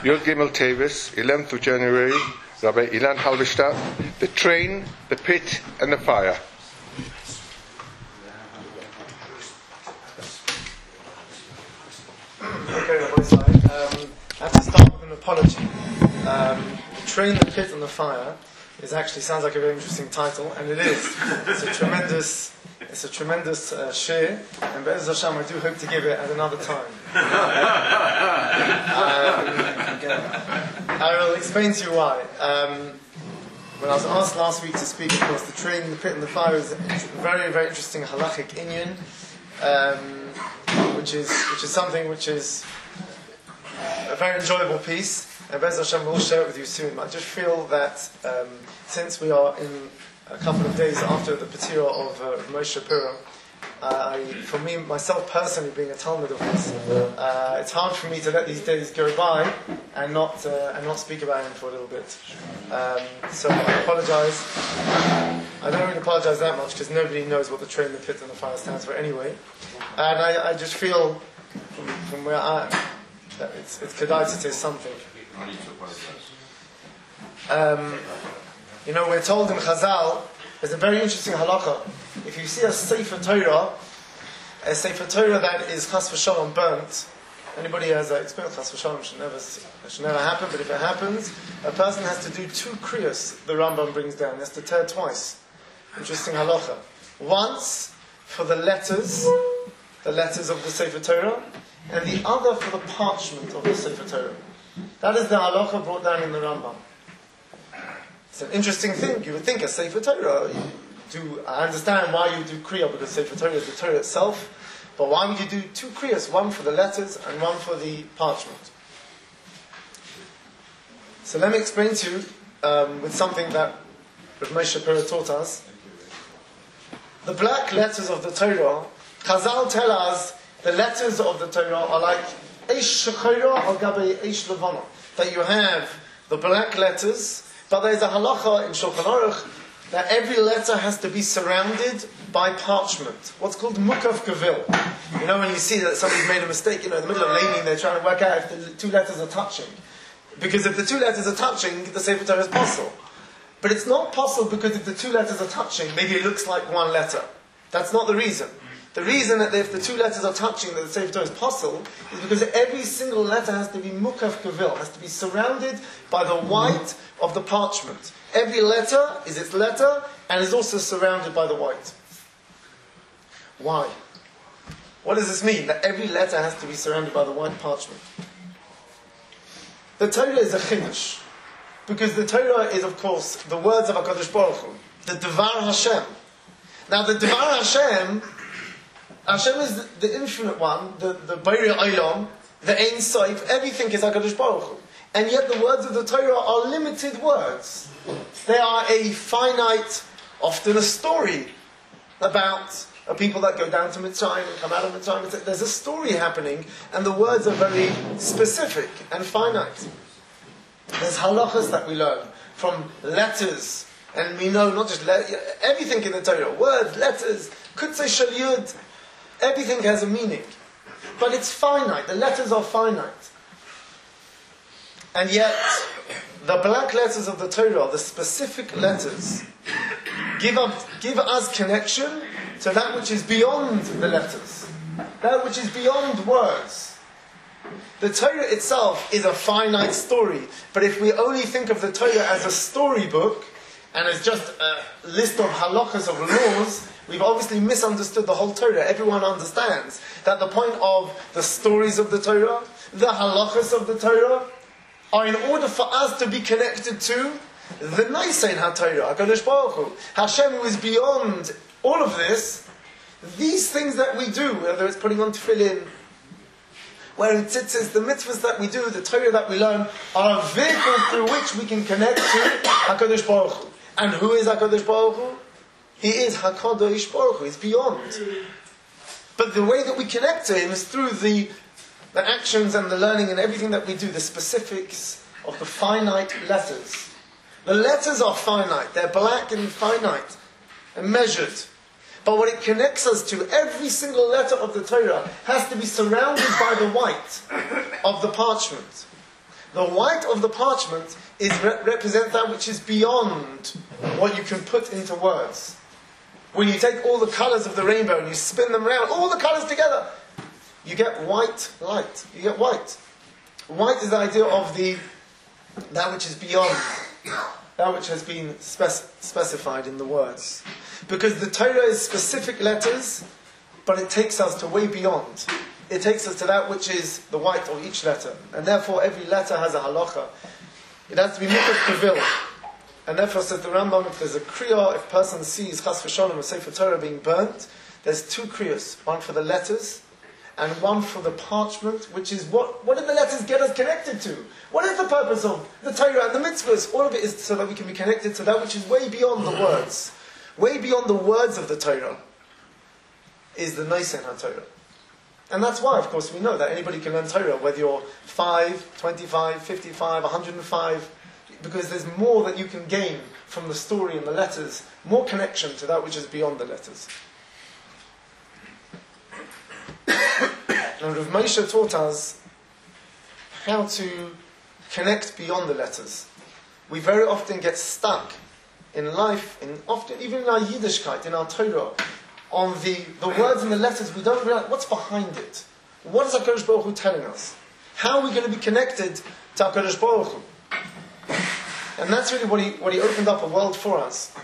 Yud Gimel Tevis, 11th of January, Rabbi Ilan Halberstadt, the train, the pit, and the fire. Okay, Rabbi Isai, I have to start with an apology. The train, the pit, and the fire sounds like a very interesting title, and it is. It's a tremendous shir, and Be'ez Hashem, I do hope to give it at another time. I will explain to you why. When I was asked last week to speak, of course, the train, the pit, and the fire is a very, very interesting halachic inyan, which is something which is a very enjoyable piece, and Be'ez Hashem will share it with you soon. I just feel that since we are in a couple of days after the Patira of Moshe Shapiro, for me, myself personally, being a Talmud of his, it's hard for me to let these days go by and not speak about him for a little bit. So I apologise. I don't really apologise that much because nobody knows what the train, the pit, and the fire stands for anyway. And I just feel from where I am that it's kedai to say something. We're told in Chazal, there's a very interesting halakha. If you see a Sefer Torah that is chas v'shalom burnt, anybody has that experience, chas v'shalom should never happen, but if it happens, a person has to do 2 kriyas, the Rambam brings down. He has to tear twice. Interesting halakha. Once for the letters of the Sefer Torah, and the other for the parchment of the Sefer Torah. That is the halakha brought down in the Rambam. It's an interesting thing. You would think a Sefer Torah, I understand why you do Kriya, because Sefer Torah is the Torah itself, but why would you do 2 Kriyas, one for the letters and one for the parchment? So let me explain to you with something that Rav Moshe Shapiro taught us. The black letters of the Torah, Chazal tell us the letters of the Torah are like Eish Shechorah al Gabei Eish Levana, that you have the black letters, but there's a halacha in Shulchan Aruch that every letter has to be surrounded by parchment, what's called mukaf gavil. When you see that somebody's made a mistake, in the middle of laning, they're trying to work out if the 2 letters are touching. Because if the 2 letters are touching, the Sefer Torah is possible. But it's not possible because if the 2 letters are touching, maybe it looks like 1 letter. That's not the reason. The reason that if the 2 letters are touching, that the Sefer Torah is possible, is because every single letter has to be mukaf gavil, has to be surrounded by the white of the parchment. Every letter is its letter and is also surrounded by the white. Why? What does this mean? That every letter has to be surrounded by the white parchment. The Torah is a chinush, because the Torah is, of course, the words of HaKadosh Baruch Hu, the Devar Hashem. Now, the Devar Hashem is the infinite one, the Borei Olam, the Ein Sof, everything is HaKadosh Baruch Hu. And yet the words of the Torah are limited words. They are a finite, often a story about a people that go down to Mitzrayim and come out of Mitzrayim. There's a story happening, and the words are very specific and finite. There's halachas that we learn from letters, and we know not just everything in the Torah, words, letters, kutzei shel yud, everything has a meaning. But it's finite, the letters are finite. And yet, the black letters of the Torah, the specific letters, give us connection to that which is beyond the letters, that which is beyond words. The Torah itself is a finite story, but if we only think of the Torah as a storybook and as just a list of halachas of laws, we've obviously misunderstood the whole Torah. Everyone understands that the point of the stories of the Torah, the halachas of the Torah, are in order for us to be connected to the Naisein HaTorah, HaKadosh Baruch Hu, Hashem, who is beyond all of this. These things that we do, whether it's putting on tefillin, wearing tzitzis, the mitzvahs that we do, the Torah that we learn, are a vehicle through which we can connect to HaKadosh Baruch Hu. And who is HaKadosh Baruch Hu? He is HaKadosh Baruch Hu, he's beyond. But the way that we connect to him is through the actions and the learning and everything that we do, the specifics of the finite letters. The letters are finite, they're black and finite and measured. But what it connects us to, every single letter of the Torah has to be surrounded by the white of the parchment. The white of the parchment represents that which is beyond what you can put into words. When you take all the colours of the rainbow and you spin them around, all the colours together, you get white light. You get white. White is the idea of that which is beyond, that which has been specified in the words. Because the Torah is specific letters, but it takes us to way beyond. It takes us to that which is the white of each letter. And therefore every letter has a halacha. It has to be mikvah kavil. And therefore, says the Rambam, if there's a kriya, if a person sees chas v'sholom, a Sefer Torah being burnt, there's two kriyas, one for the letters and one for the parchment, which is what did the letters get us connected to? What is the purpose of the Torah and the mitzvahs? All of it is so that we can be connected to that which is way beyond the words. Way beyond the words of the Torah is the Noisen HaTorah. And that's why, of course, we know that anybody can learn Torah, whether you're 5, 25, 55, 105, because there's more that you can gain from the story and the letters, more connection to that which is beyond the letters. And Rav Moshe taught us how to connect beyond the letters. We very often get stuck in life, even in our Yiddishkeit, in our Torah, on the words and the letters. We don't realize what's behind it. What is HaKadosh Baruch Hu telling us? How are we going to be connected to HaKadosh Baruch Hu? And that's really what he opened up a world for us.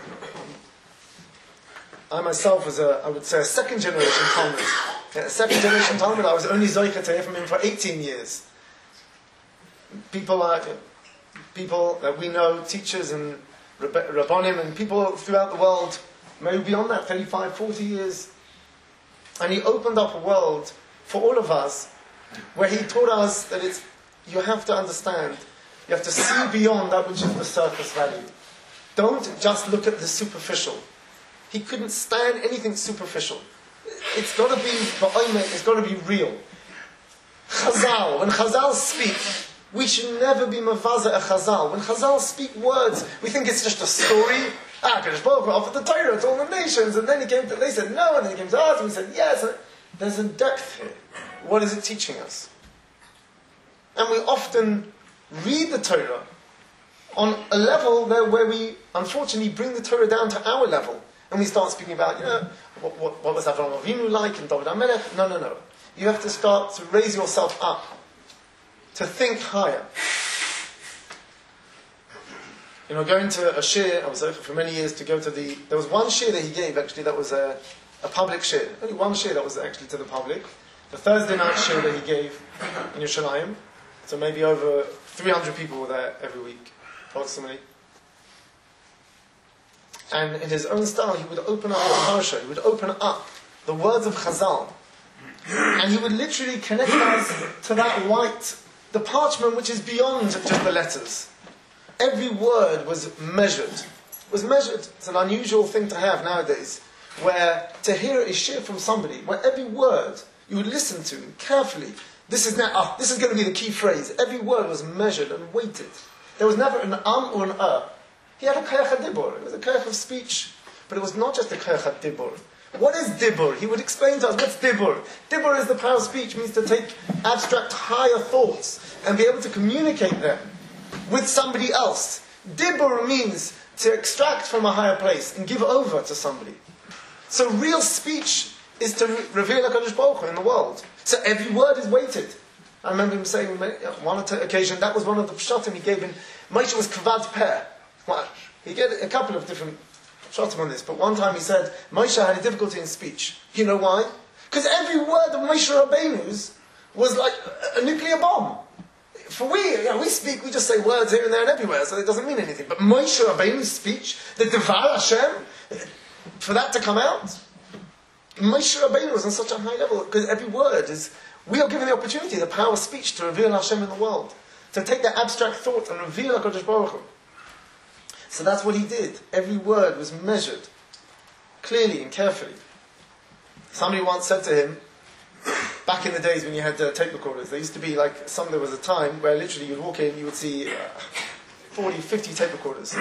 I myself was I would say a second generation Talmud. A second generation Talmud, I was only Zoycha to hear from him for 18 years. People that we know, teachers and Rabbonim and people throughout the world, maybe beyond that, 35, 40 years. And he opened up a world for all of us, where he taught us that you have to understand, you have to see beyond that which is the surface value. Don't just look at the superficial. He couldn't stand anything superficial. It's got to be ba'omek, it's got to be real. Chazal, when Chazal speak, we should never be mavaza a Chazal. When Chazal speak words, we think it's just a story. Kadosh Baruch Hu offered the Torah to all the nations, and then they said no, and then he came to us, and we said yes. There's a depth here. What is it teaching us? And we often read the Torah on a level where we unfortunately bring the Torah down to our level, and we start speaking about, what was Avraham Avinu like and David HaMelech. No. You have to start to raise yourself up, to think higher. Going to a shir, I was there for many years to go to there was one shir that he gave, actually, that was a public shir. Only one shir that was actually to the public. The Thursday night shir that he gave in Yerushalayim. So maybe over 300 people were there every week, approximately. And in his own style, he would open up the parsha, he would open up the words of Chazal. And he would literally connect us to that white, the parchment which is beyond just the letters. Every word was measured. It's an unusual thing to have nowadays, where to hear a shir from somebody, where every word you would listen to carefully. This is going to be the key phrase. Every word was measured and weighted. There was never an or an He had a koyach dibur. It was a koyach of speech, but it was not just a koyach dibur. What is dibur? He would explain to us what's dibur. Dibur is the power of speech. Means to take abstract, higher thoughts and be able to communicate them with somebody else. Dibur means to extract from a higher place and give over to somebody. So real speech is to reveal HaKadosh Baruch Hu in the world. So every word is weighted. I remember him saying on one occasion, that was one of the pshatim he gave in, Moshe was kavad peh. Well, he gave a couple of different pshatim on this, but one time he said, Moshe had a difficulty in speech. You know why? Because every word of Moshe Rabbeinu's was like a nuclear bomb. For we speak, we just say words here and there and everywhere, so it doesn't mean anything. But Moshe Rabbeinu's speech, the Devar Hashem, for that to come out, Moshe Rabbeinu was on such a high level, because every word is, we are given the opportunity, the power of speech, to reveal Hashem in the world, to take that abstract thought and reveal HaKadosh Baruch Hu. So that's what he did. Every word was measured, clearly and carefully. Somebody once said to him, back in the days when you had tape recorders, there used to be there was a time where literally you'd walk in, you would see 40, 50 tape recorders.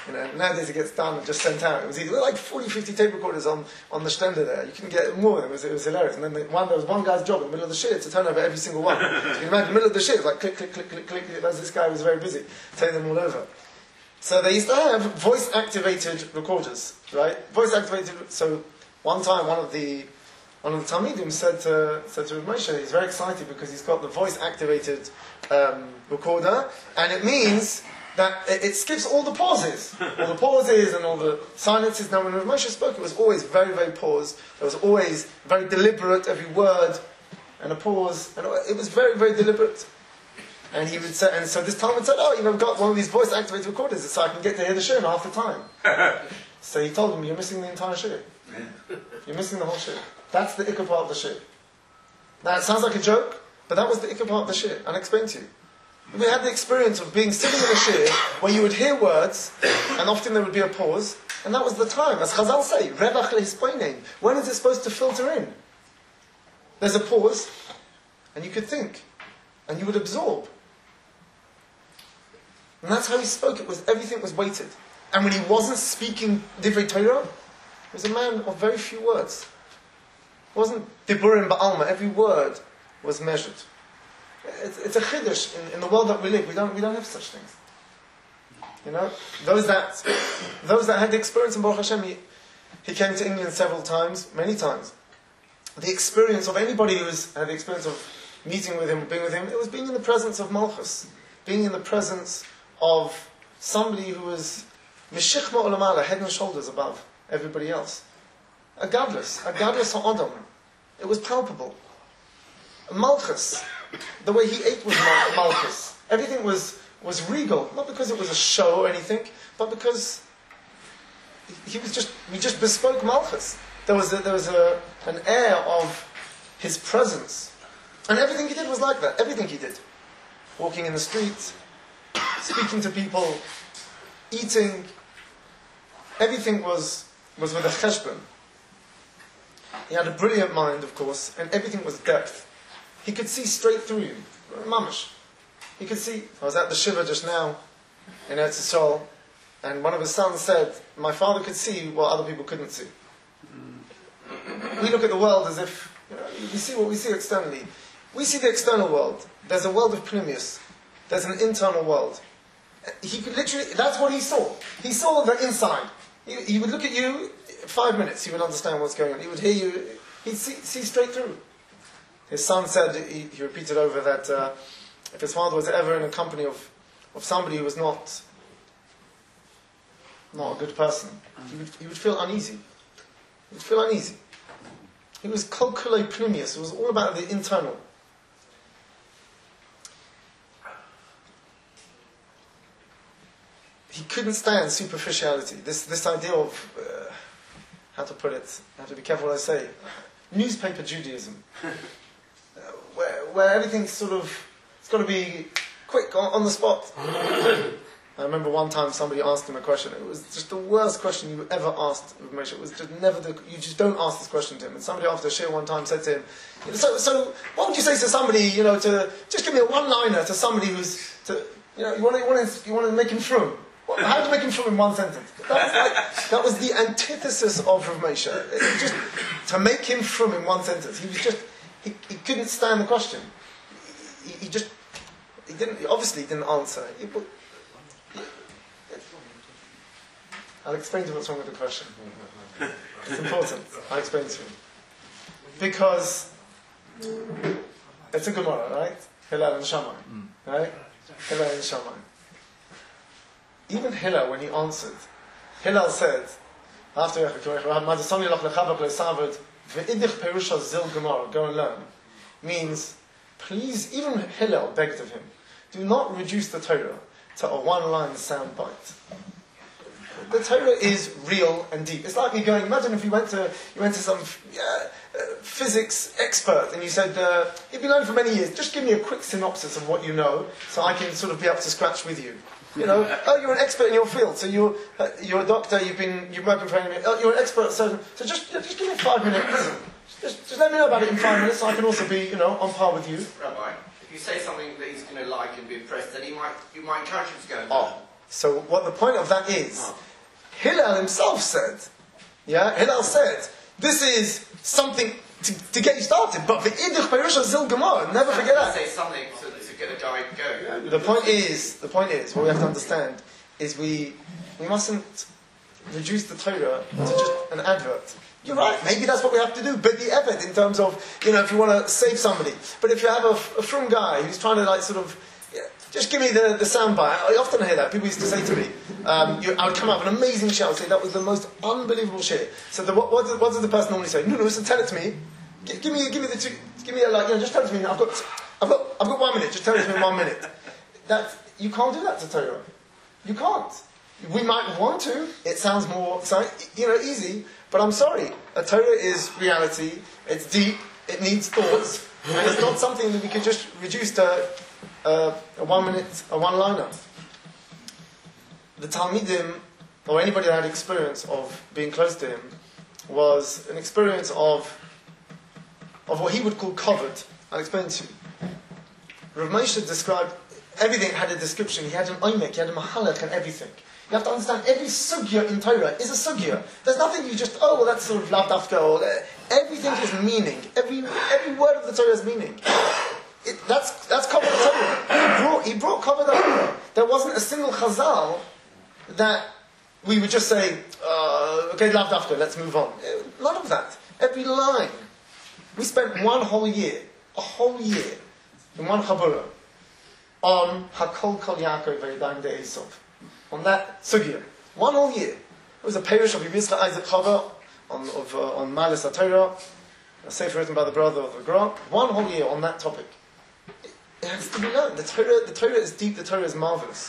Nowadays it gets done and just sent out. It was either like 40, 50 tape recorders on the Stender there. You couldn't get more of them. It was hilarious. And then there was one guy's job in the middle of the shit to turn over every single one. So you can imagine the middle of the shit, like click, click, click, click, click. As this guy was very busy, turning them all over. So they used to have voice-activated recorders, right? Voice-activated. So one time, one of the Talmidim said to Moshe, he's very excited because he's got the voice-activated recorder, and it means that it skips all the pauses and all the silences. Now, when Moshe spoke, it was always very, very paused. It was always very deliberate, every word, and a pause, and it was very, very deliberate. And he would say, and so this Talmud said, I've got one of these voice-activated recorders, so I can get to hear the shir in half the time. So he told him, you're missing the entire shir. You're missing the whole shir. That's the ikar part of the shir. Now, it sounds like a joke, but that was the ikar part of the shir. I'll explain to you. We had the experience of sitting in a shir where you would hear words, and often there would be a pause, and that was the time. As Chazal say, Revach lehispoinein. When is it supposed to filter in? There's a pause, and you could think, and you would absorb. And that's how he spoke. Everything was weighted. And when he wasn't speaking Divrei Torah, he was a man of very few words. It wasn't Diburim Ba'alma. Every word was measured. It's a chiddush in the world that we live. We don't have such things. Those that had the experience in Baruch Hashem, he came to England several times, many times. The experience of anybody who had the experience of meeting with him, being with him, it was being in the presence of Malchus, being in the presence of somebody who was Meshich Ma'olamala, head and shoulders above everybody else. A gadlus ha'adam. It was palpable. Malchus, the way he ate was Malchus. Everything was regal, not because it was a show or anything, but because we just bespoke Malchus. There was an air of his presence. And everything he did was like that. Everything he did. Walking in the streets, speaking to people, eating, everything was with a cheshbon. He had a brilliant mind, of course, and everything was depth. He could see straight through you. Mamash. He could see. I was at the Shiva just now in Eretz Yisrael, and one of his sons said, my father could see what other people couldn't see. We look at the world as if, we see what we see externally. We see the external world. There's a world of Pneumius. There's an internal world. He could literally, that's what he saw. He saw the inside. He would look at you, 5 minutes, he would understand what's going on. He would hear you, he'd see straight through. His son said, he repeated over that if his father was ever in a company of somebody who was not a good person, he would feel uneasy. He would feel uneasy. He was kol kulei pneumius. It was all about the internal. He couldn't stand superficiality. This idea of how to put it. I have to be careful what I say. Newspaper Judaism, where everything's it's got to be quick on the spot. I remember one time somebody asked him a question. It was just the worst question you ever asked of Moshe. It was just you just don't ask this question to him. And somebody after a shir one time said to him, so what would you say to somebody, to just give me a one-liner to somebody who's, you want to make him frum. How to make him frum in one sentence? That was the antithesis of Rav Moshe. Just to make him frum in one sentence. He couldn't stand the question. He obviously didn't answer. I'll explain to you what's wrong with the question. It's important. I'll explain to you. Because it's a Gemara, right? Hillel and Shammai. Right? Hillel and Shammai. Even Hillel, when he answered, Hillel said, after go and learn, means, please, even Hillel begged of him, do not reduce the Torah to a one-line soundbite. The Torah is real and deep. It's like me going, imagine if you went to some physics expert and you said, you've been learning for many years, just give me a quick synopsis of what you know so I can sort of be up to scratch with you. You're an expert in your field, so you're a doctor, you're working for anything, you're an expert, so just give me 5 minutes. Just let me know about it in 5 minutes so I can also be, on par with you. Rabbi, if you say something that he's going to like and be impressed, then you might encourage him to go and learn. So what the point of that is, Hillel himself said, Hillel said, this is something to get you started, but the Idich Perusha Zil Gemara, never forget that. Say something to get a guy going. The point is, what we have to understand is we mustn't reduce the Torah to just an advert. You're right, maybe that's what we have to do, but the effort in terms of, if you want to save somebody. But if you have a frum guy who's trying to just give me the soundbite. I often hear that. People used to say to me, I would come up with an amazing shit. I would say, that was the most unbelievable shit. So what does the person normally say? No, so tell it to me. Just tell it to me. I've got 1 minute. Just tell it to me in 1 minute. You can't do that to Torah. You can't. We might want to. It sounds more, easy. But I'm sorry. A Torah is reality. It's deep. It needs thoughts. And it's not something that we could just reduce to a 1 minute, a one-liner. The Talmidim, or anybody that had experience of being close to him, was an experience of what he would call covered. I'll explain to you. Rav Moshe described everything, had a description. He had an oimek, he had a mahalach and everything. You have to understand, every sugya in Torah is a sugya. There's nothing you just, that's sort of lav dafka, or everything is meaning. Every word of the Torah is meaning. That's covered Torah. He brought covered Torah. There wasn't a single chazal that we would just say, okay, lav dafka, let's move on. None of that. Every line. We spent a whole year, in one chabura, on Hakol Kol Yaakov V'Yadayim De'Esav. On that sugya. 1 whole year. It was a parish of Yisrael Isaac Chava on Malis HaTorah, a sefer written by the brother of the Gra. 1 whole year on that topic. It has to be learned. The Torah is deep, the Torah is marvelous.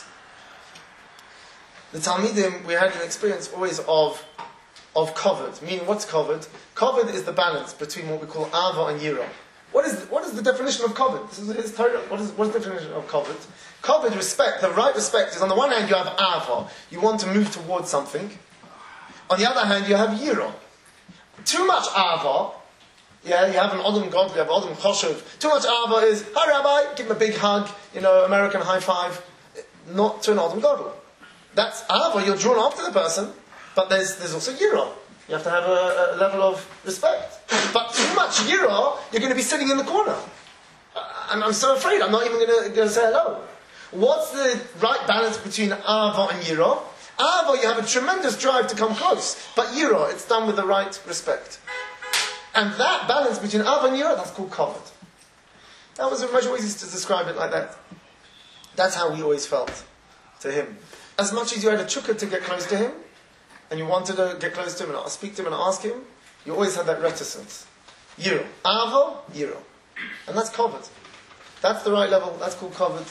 The Talmidim, we had an experience always of covered. Meaning, what's covered? Covered is the balance between what we call Ava and Yira. What is the definition of covered? This is his Torah. What is the definition of covered? Covered respect, the right respect is, on the one hand you have Ava, you want to move towards something. On the other hand you have Yira. Too much Ava, you have an Odom God, you have Odom Choshev. Too much Ava is, hi Rabbi, give him a big hug, American high five. Not to an Odom Gadol. That's Ava, you're drawn after the person, but there's also Yira. You have to have a level of respect. But too much Yira, you're going to be sitting in the corner. And I'm so afraid, I'm not even going to say hello. What's the right balance between Ava and Yira? Ava, you have a tremendous drive to come close. But Yira, it's done with the right respect. And that balance between Ava and Yira, that's called covered. That was Moshe always used to describe it like that. That's how we always felt to him. As much as you had a chukka to get close to him, and you wanted to get close to him and speak to him and ask him, you always had that reticence. Yira. Ava, Yira. And that's covered. That's the right level, that's called covered.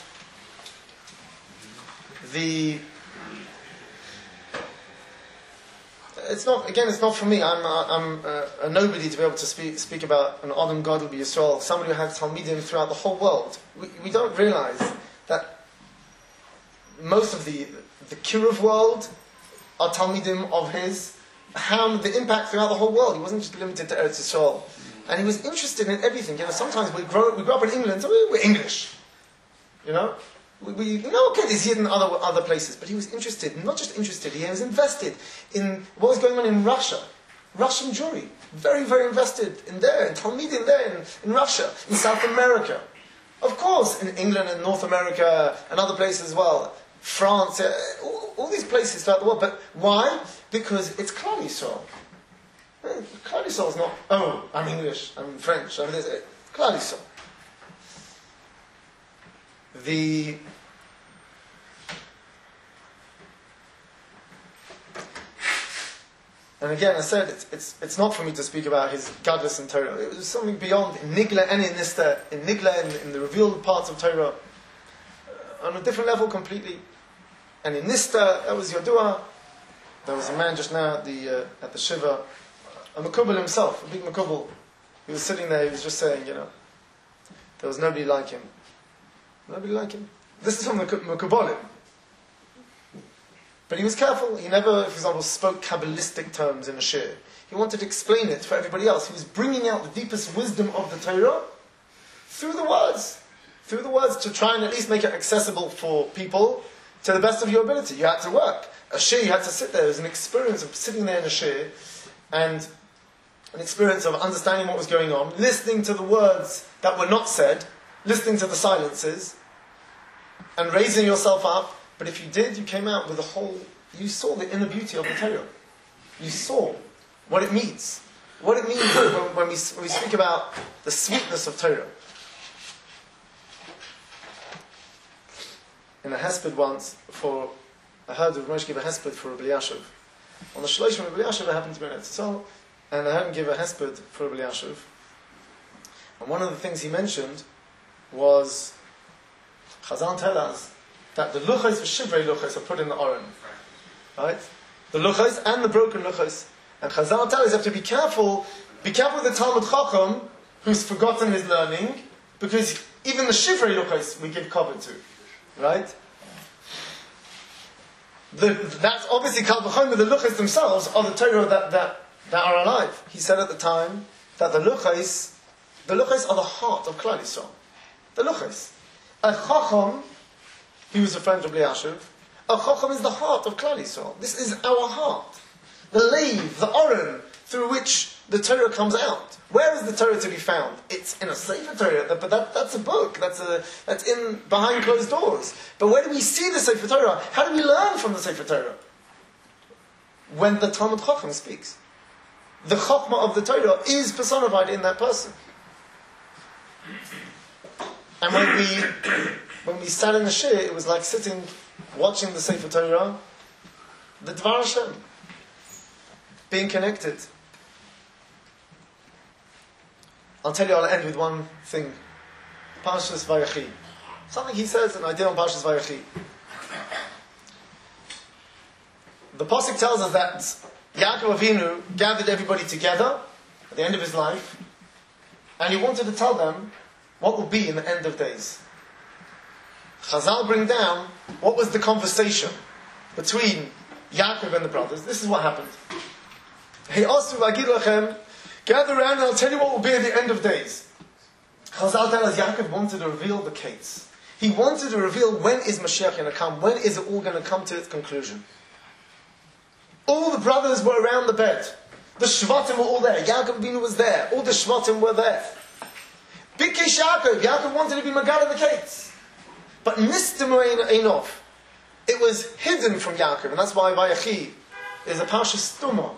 It's not for me. I'm a nobody to be able to speak about an Adam Gadol B'Yisrael, somebody who has Talmidim throughout the whole world. We don't realize that most of the Kiruv world are Talmidim of his. The impact throughout the whole world. He wasn't just limited to Eretz Yisrael. And he was interested in everything. Sometimes we grow up in England, so we're English. There's hidden other places, but he was interested, not just interested, he was invested in what was going on in Russia. Russian Jewry, very, very invested in Talmidim there, in Russia, in South America. Of course, in England and North America and other places as well. France, all these places throughout the world. But why? Because it's Klal Yisrael. Klal Yisrael is not, I'm English, I'm French, I'm this. Klal Yisrael. And again, I said it's not for me to speak about his gadlus and Torah. It was something beyond in Nigla and in Nista, in Nigla in the revealed parts of Torah, on a different level completely. And in Nista, that was Yodua. There was a man just now at the Shiva, a Makubal himself, a big Makubal. He was sitting there. He was just saying, there was nobody like him. Nobody like him. This is from the Mekubalim. But he was careful. He never, for example, spoke Kabbalistic terms in a shir. He wanted to explain it for everybody else. He was bringing out the deepest wisdom of the Torah through the words. Through the words to try and at least make it accessible for people to the best of your ability. You had to work. A shir, you had to sit there. It was an experience of sitting there in a shir and an experience of understanding what was going on, listening to the words that were not said, listening to the silences, and raising yourself up. But if you did, you came out with a whole... You saw the inner beauty of the Torah. You saw what it means. What it means when we speak about the sweetness of Torah. In a hesped once, I heard of Moshe give a hesped for Rabbi Elyashiv. On the Shloshim, Rabbi Elyashiv happened to be in Eretz Yisrael, and I heard him give a hesped for Rabbi Elyashiv. And one of the things he mentioned was, Chazal tell us that the luchos, the shivrei luchos, are put in the Oren. Right? The luchos and the broken luchos. And Chazal tell us you have to be careful with the Talmud Chacham who's forgotten his learning, because even the shivrei luchos we give cover to. Right? That's obviously Kal V'chomer, the luchos themselves are the Torah that are alive. He said at the time that the luchos are the heart of Klal Yisrael. The luchos. A chacham, he was a friend of Elyashiv, a chacham is the heart of Klal Yisrael. This is our heart. The leiv, the oren, through which the Torah comes out. Where is the Torah to be found? It's in a Sefer Torah, but that's a book. That's in behind closed doors. But where do we see the Sefer Torah? How do we learn from the Sefer Torah? When the Talmud Chacham speaks. The Chachma of the Torah is personified in that person. And when we sat in the shir, it was like sitting, watching the Sefer Torah, the Dvar Hashem, being connected. I'll tell you, I'll end with one thing. Parshas Vayechi. Something he says, an idea on Parshas Vayechi. The Pasuk tells us that Yaakov Avinu gathered everybody together at the end of his life, and he wanted to tell them what will be in the end of days. Chazal bring down what was the conversation between Yaakov and the brothers. This is what happened. He asked to Vagid Lachem, gather around and I'll tell you what will be at the end of days. Chazal tells us Yaakov wanted to reveal the case. He wanted to reveal when is Mashiach going to come, when is it all going to come to its conclusion. All the brothers were around the bed. The Shvatim were all there. Yaakov Avinu was there. All the Shvatim were there. Bikesh Yaakov wanted to be Magal of the case. But Nistim Einov, it was hidden from Yaakov, and that's why Vayechi is a Parsha Stuma.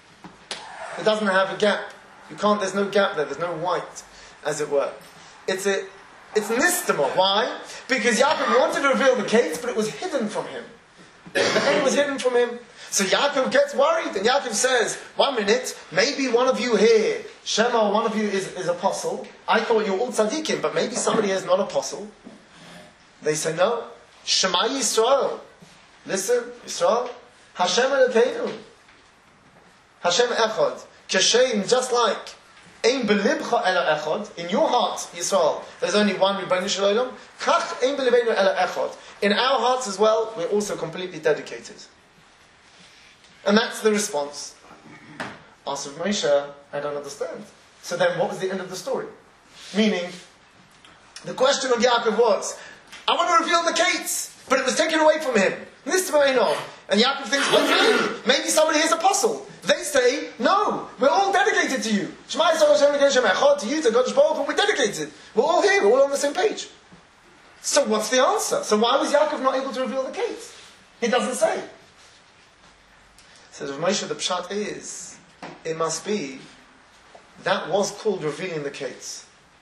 It doesn't have a gap. There's no gap there, there's no white, as it were. It's Nistama. Why? Because Yaakov wanted to reveal the case, but it was hidden from him. The end was hidden from him. So Yaakov gets worried, and Yaakov says, 1 minute, maybe one of you here, Shema, one of you is apostle. I thought you were all tzaddikim, but maybe somebody is not apostle. They say, no. Shema Yisrael. Listen, Yisrael. Hashem Elokeinu. Hashem Echad. Kashem, just like Ein belibcha ela echad. In your heart, Yisrael, there's only one Rebbeinu Shalom. Kach ein belibenu ela echad. In our hearts as well, we're also completely dedicated. And that's the response. Asked of Moshe, I don't understand. So then what was the end of the story? Meaning, the question of Yaakov was, I want to reveal the case, but it was taken away from him. And Yaakov thinks, well, maybe somebody is apostle. They say, no, we're all dedicated to you. Shema Yisrael Hashem Elokeinu Echad, to you, to God Baruch Hu, we're dedicated. We're all here, we're all on the same page. So what's the answer? So why was Yaakov not able to reveal the case? He doesn't say. Says Rav Moshe, the pshat is, it must be, that was called revealing the case.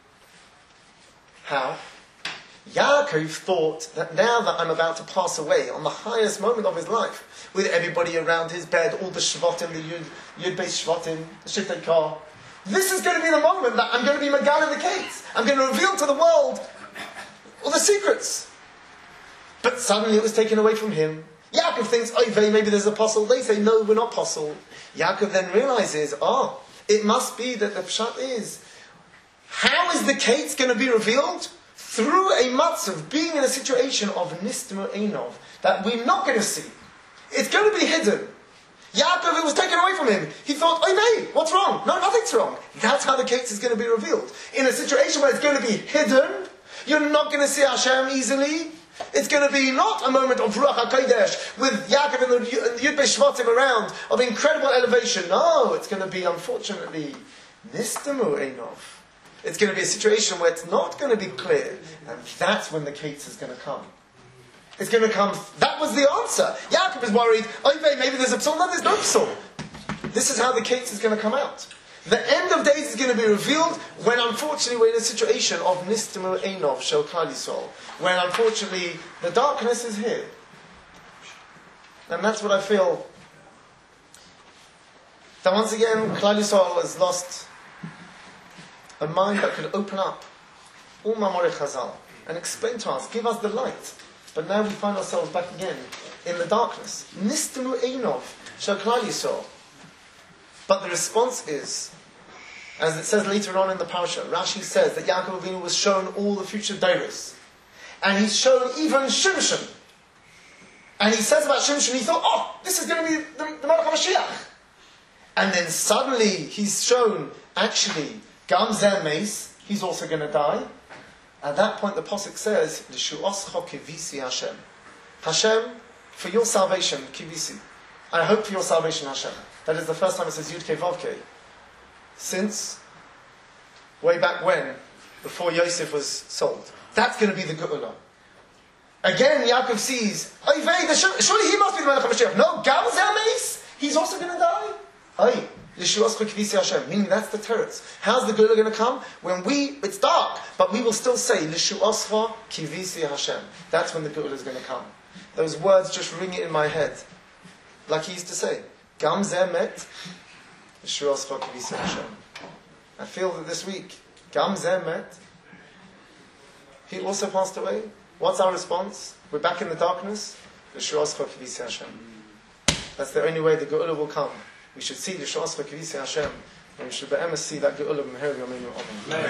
How? Yaakov thought that now that I'm about to pass away, on the highest moment of his life, with everybody around his bed, all the Shvatim, the Yud-based Shvatim, the Shittei Kar, this is going to be the moment that I'm going to be Magal in the case. I'm going to reveal to the world all the secrets. But suddenly it was taken away from him. Yaakov thinks, maybe there's an apostle. They say, no, we're not apostle. Yaakov then realizes, it must be that the pshat is, how is the case going to be revealed? Through a matzav, being in a situation of nistmu einov, that we're not going to see. It's going to be hidden. Yaakov, it was taken away from him. He thought, what's wrong? No, nothing's wrong. That's how the case is going to be revealed. In a situation where it's going to be hidden, you're not going to see Hashem easily. It's going to be not a moment of Ruach HaKodesh with Yaakov and the Yud Beis Shvatim around of incredible elevation. No, it's going to be, unfortunately, Nistamu Einov. It's going to be a situation where it's not going to be clear. And that's when the Ketz is going to come. It's going to come. That was the answer. Yaakov is worried, maybe there's a psul. No, there's no psul. This is how the Ketz is going to come out. The end of days is going to be revealed when, unfortunately, we're in a situation of Nistamu Einov Shel Klal Yisrael. When, unfortunately, the darkness is here. And that's what I feel. That once again, Klal Yisrael has lost a mind that could open up all Mamorei Chazal and explain to us, give us the light. But now we find ourselves back again in the darkness. Nistamu Einov Shel Klal Yisrael. But the response is, as it says later on in the parasha, Rashi says that Yaakov Avinu was shown all the future dairos. And he's shown even Shimshon. And he says about Shimshon, he thought, this is going to be the Melech HaMashiach. And then suddenly he's shown, actually, Gam Zeh Meis, he's also going to die. At that point the Pasuk says, L'shu'oscha kivisi Hashem. Hashem, for your salvation, kivisi. I hope for your salvation, Hashem. That is the first time it says Yud Kei Vav Kei. Since way back when, before Yosef was sold. That's going to be the Geula. Again, Yaakov sees, surely he must be the Melech HaMashiach. No, Gam Zeh Meis, he's also going to die. Meaning that's the teretz. How's the Geula going to come? When it's dark, but we will still say, L'shu'oscha kivisi Hashem. That's when the Geula is going to come. Those words just ring it in my head. Like he used to say, Gam Zeh Met, L'shu'oscha kivisi Hashem. I feel that this week, Gam Zeh Met, he also passed away. What's our response? We're back in the darkness. L'shu'oscha kivisi Hashem. That's the only way the Geula will come. We should see L'shu'oscha kivisi Hashem, and we should be'emes see that Geula b'meher b'yameinu. Amen.